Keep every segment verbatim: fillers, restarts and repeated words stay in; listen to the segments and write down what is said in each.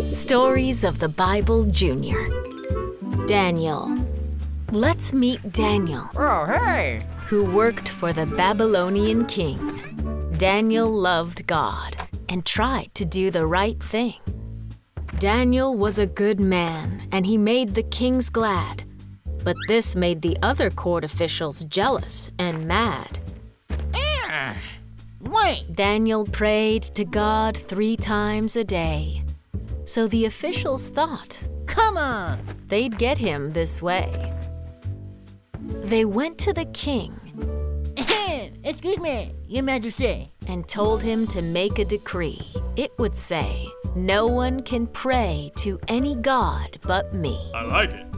Stories of the Bible Junior Daniel. Let's meet Daniel. Oh, hey! Who worked for the Babylonian king. Daniel loved God and tried to do the right thing. Daniel was a good man, and he made the kings glad. But this made the other court officials jealous and mad. Ah, wait! Daniel prayed to God three times a day. So the officials thought, Come on! they'd get him this way. They went to the king Excuse me, Your Majesty. and told him to make a decree. It would say, no one can pray to any god but me. I like it.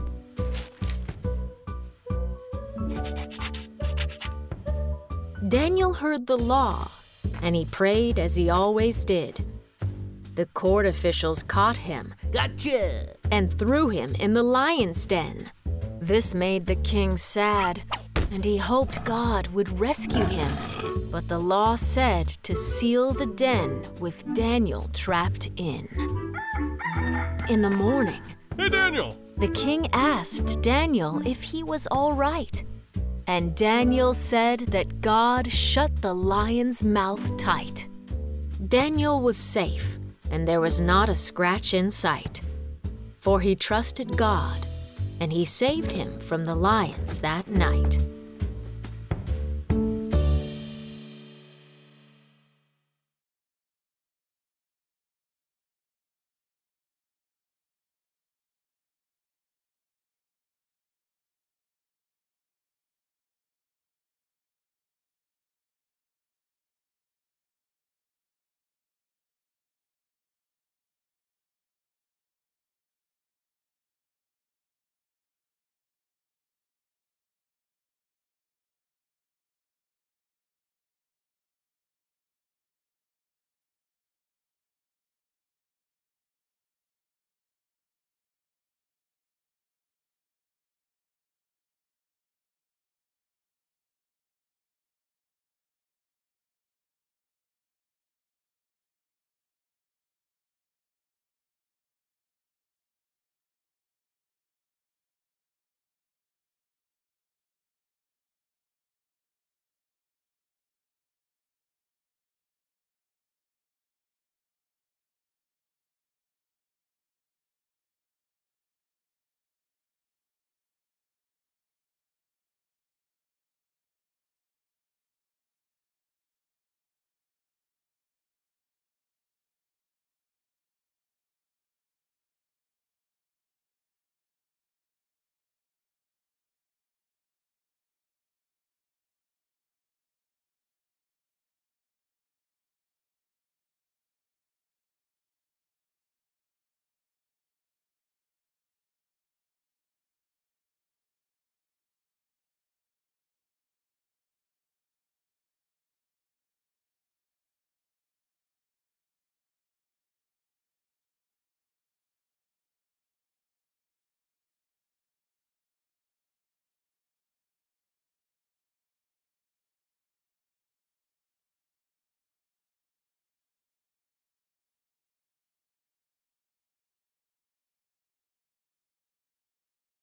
Daniel heard the law, and he prayed as he always did. The court officials caught him Gotcha! and threw him in the lion's den. This made the king sad, and he hoped God would rescue him. But the law said to seal the den with Daniel trapped in. In the morning, Hey, Daniel. the king asked Daniel if he was all right. And Daniel said that God shut the lion's mouth tight. Daniel was safe, and there was not a scratch in sight. For he trusted God, and he saved him from the lions that night.